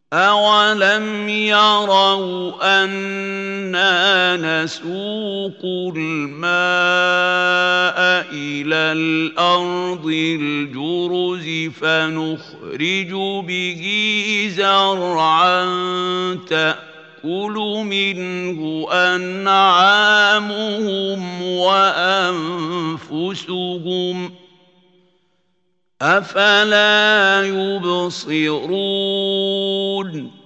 أَوَلَمْ يَرَوْا أَنَّا نَسُوقُ الْمَاءَ إِلَى الْأَرْضِ الْجُرُزِ فَنُخْرِجُ بِهِ زَرْعًا تَأْكُلُ مِنْهُ أَنْعَامُهُمْ وَأَنفُسُهُمْ ۖ أَفَلَا يُبْصِرُونَ